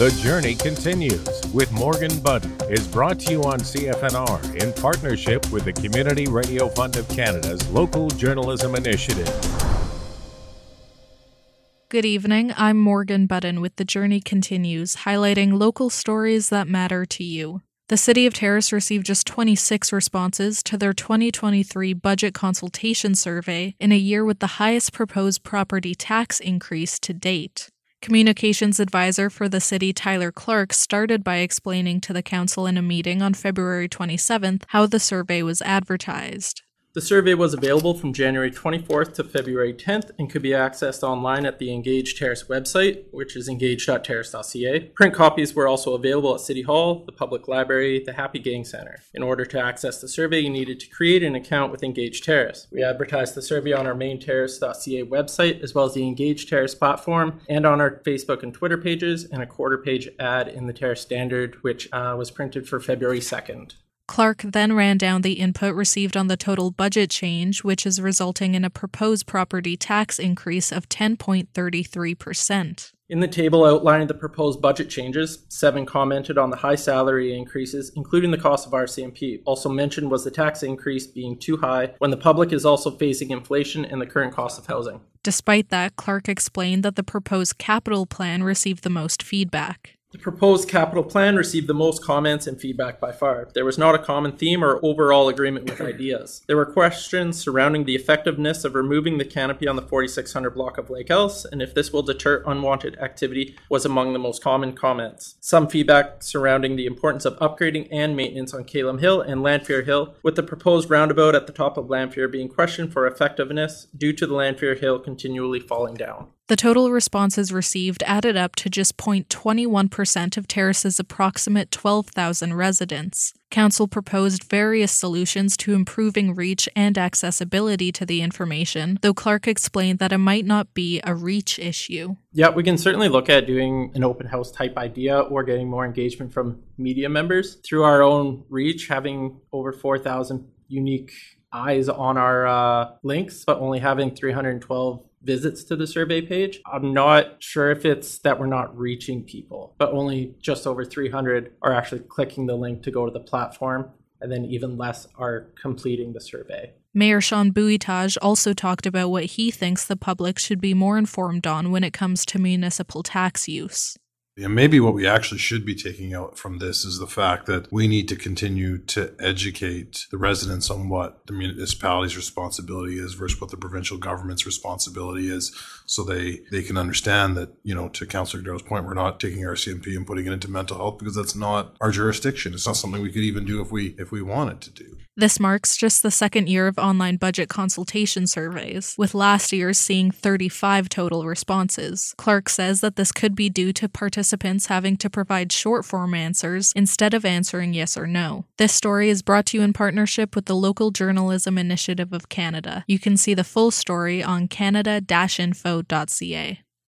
The Journey Continues with Morgan Budden is brought to you on CFNR in partnership with the Community Radio Fund of Canada's Local Journalism Initiative. Good evening, I'm Morgan Budden with The Journey Continues, highlighting local stories that matter to you. The City of Terrace received just 26 responses to their 2023 budget consultation survey in a year with the highest proposed property tax increase to date. Communications advisor for the city, Tyler Clark, started by explaining to the council in a meeting on February 27th how the survey was advertised. The survey was available from January 24th to February 10th and could be accessed online at the Engage Terrace website, which is engage.terrace.ca. Print copies were also available at City Hall, the Public Library, the Happy Gang Centre. In order to access the survey, you needed to create an account with Engage Terrace. We advertised the survey on our main terrace.ca website, as well as the Engage Terrace platform, and on our Facebook and Twitter pages, and a quarter-page ad in the Terrace Standard, which was printed for February 2nd. Clark then ran down the input received on the total budget change, which is resulting in a proposed property tax increase of 10.33%. In the table outlining the proposed budget changes, 7 commented on the high salary increases, including the cost of RCMP. Also mentioned was the tax increase being too high when the public is also facing inflation and the current cost of housing. Despite that, Clark explained that the proposed capital plan received the most feedback. The proposed capital plan received the most comments and feedback by far. There was not a common theme or overall agreement with ideas. There were questions surrounding the effectiveness of removing the canopy on the 4600 block of Lake Ellis, and if this will deter unwanted activity was among the most common comments. Some feedback surrounding the importance of upgrading and maintenance on Calum Hill and Lanphier Hill, with the proposed roundabout at the top of Lanphier being questioned for effectiveness due to the Lanphier Hill continually falling down. The total responses received added up to just 0.21% of Terrace's approximate 12,000 residents. Council proposed various solutions to improving reach and accessibility to the information, though Clark explained that it might not be a reach issue. Yeah, we can certainly look at doing an open house type idea or getting more engagement from media members. Through our own reach, having over 4,000 unique eyes on our links, but only having 312 visits to the survey page. I'm not sure if it's that we're not reaching people, but only just over 300 are actually clicking the link to go to the platform, and then even less are completing the survey. Mayor Sean Bouitage also talked about what he thinks the public should be more informed on when it comes to municipal tax use. And maybe what we actually should be taking out from this is the fact that we need to continue to educate the residents on what the municipality's responsibility is versus what the provincial government's responsibility is, so they can understand that, to Councillor Darrow's point, we're not taking RCMP and putting it into mental health because that's not our jurisdiction. It's not something we could even do if we wanted to do. This marks just the second year of online budget consultation surveys, with last year's seeing 35 total responses. Clark says that this could be due to participants having to provide short-form answers instead of answering yes or no. This story is brought to you in partnership with the Local Journalism Initiative of Canada. You can see the full story on canada-info.ca.